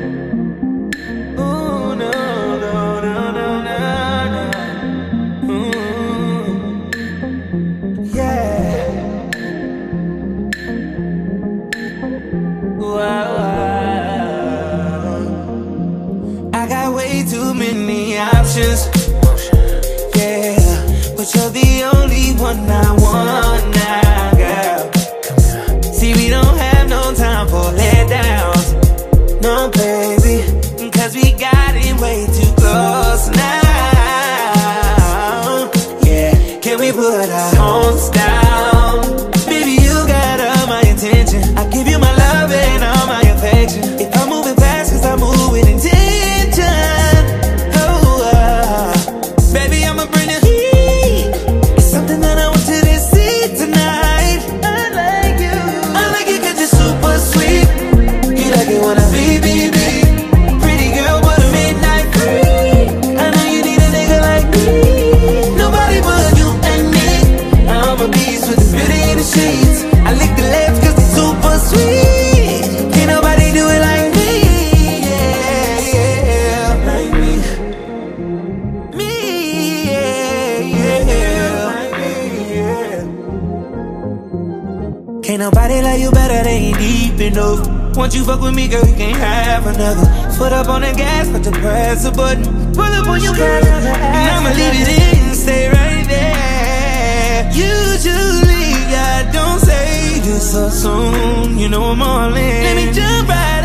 Ooh, no, no, no, no, no, no. Ooh, yeah. Wow. I got way too many options. Yeah, but you're the only one I want now, girl. See, we don't have no time for letdowns. No, baby, cause we got it way too close now. Yeah, can we put our homes down? Baby, you got all my attention. I give you my love and all my affection. If I'm moving fast, cause I move with intention. Baby, I'ma bring the heat. It's something that I want you to see tonight. I like you. I like it cause you're super sweet. You like it when I be. Pretty girl, but a midnight creep. I know you need a nigga like me. Nobody but you and me. I'm a beast with the beauty in the sheets. I lick the lips cause it's super sweet. Can't nobody do it like me. Yeah, yeah, like me. Me, yeah, like me, yeah. Can't nobody like you better, they ain't deep enough. Once you fuck with me, girl, you can't have another. Foot up on the gas, but to press a button. Pull up on your car, and I'ma leave it in, stay right there. Usually, I don't say this so soon. You know I'm all in. Let me jump right